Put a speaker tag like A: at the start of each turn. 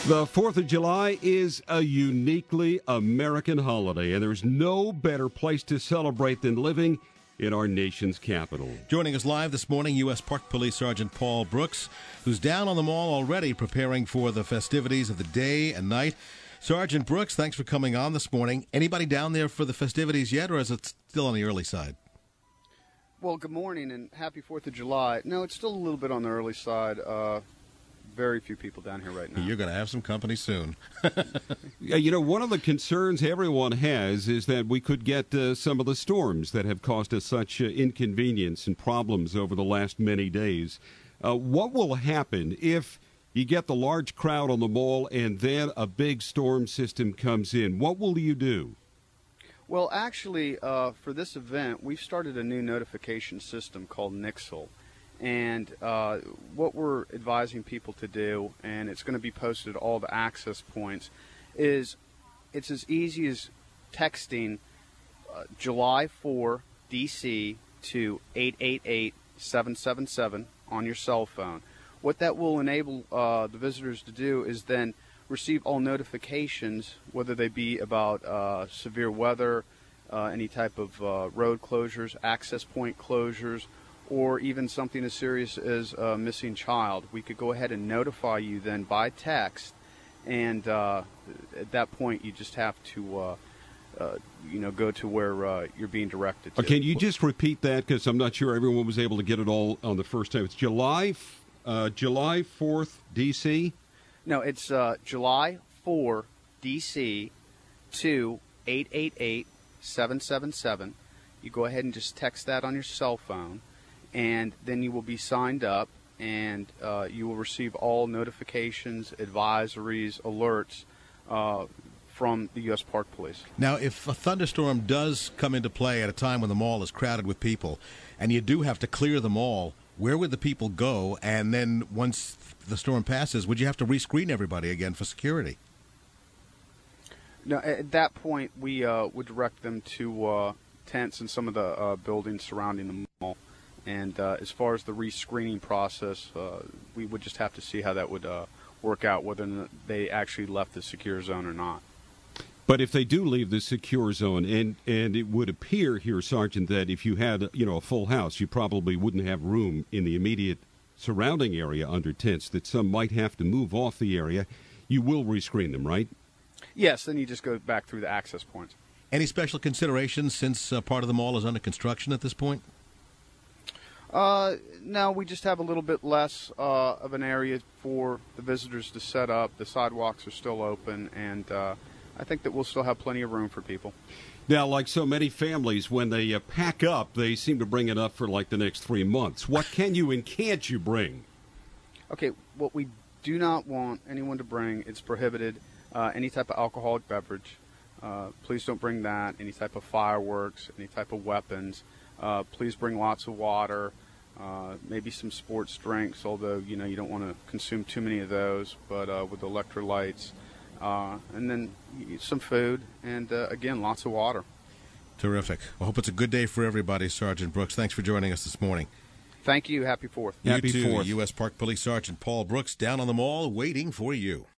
A: The 4th of July is a uniquely American holiday, and there's no better place to celebrate than living in our nation's capital.
B: Joining us live this morning, U.S. Park Police Sergeant Paul Brooks, who's down on the mall already preparing for the festivities of the day and night. Sergeant Brooks, thanks for coming on this morning. Anybody down there for the festivities yet, or is it still on the early side?
C: Well, good morning and happy 4th of July. No, it's still a little bit on the early side. Very few people down here right now.
B: You're going to have some company soon.
A: Yeah, one of the concerns everyone has is that we could get some of the storms that have caused us such inconvenience and problems over the last many days. What will happen if you get the large crowd on the mall and then a big storm system comes in? What will you do?
C: Well, actually, for this event, we've started a new notification system called Nixle. And what we're advising people to do, and it's going to be posted at all the access points, is it's as easy as texting July 4 DC to 888-777 on your cell phone. What that will enable the visitors to do is then receive all notifications, whether they be about severe weather, any type of road closures, access point closures, or even something as serious as a missing child. We could go ahead and notify you then by text, and at that point you just have to go to where you're being directed to.
A: Can you just repeat that, because I'm not sure everyone was able to get it all on the first time. It's July 4th, D.C.?
C: No, it's July 4 D.C. to 888-777. You go ahead and just text that on your cell phone, and then you will be signed up, and you will receive all notifications, advisories, alerts from the U.S. Park Police.
B: Now, if a thunderstorm does come into play at a time when the mall is crowded with people, and you do have to clear the mall, where would the people go? And then once the storm passes, would you have to rescreen everybody again for security?
C: No, at that point, we would direct them to tents in some of the buildings surrounding the mall. And as far as the rescreening process, we would just have to see how that would work out, whether they actually left the secure zone or not.
A: But if they do leave the secure zone, and it would appear here, Sergeant, that if you had a full house, you probably wouldn't have room in the immediate surrounding area under tents, that some might have to move off the area, you will rescreen them, right?
C: Yes, then you just go back through the access points.
B: Any special considerations since part of the mall is under construction at this point?
C: No, we just have a little bit less of an area for the visitors to set up. The sidewalks are still open, and I think that we'll still have plenty of room for people.
A: Now, like so many families, when they pack up, they seem to bring it up for like the next 3 months. What can you and can't you bring?
C: Okay, what we do not want anyone to bring, it's prohibited, any type of alcoholic beverage. Please don't bring that, any type of fireworks, any type of weapons. Please bring lots of water, maybe some sports drinks, although, you don't want to consume too many of those, but with electrolytes, and then some food, and again, lots of water.
B: Terrific. I hope it's a good day for everybody, Sergeant Brooks. Thanks for joining us this morning.
C: Thank you. Happy 4th.
A: Happy
B: you too,
A: 4th.
B: U.S. Park Police Sergeant Paul Brooks down on the mall waiting for you.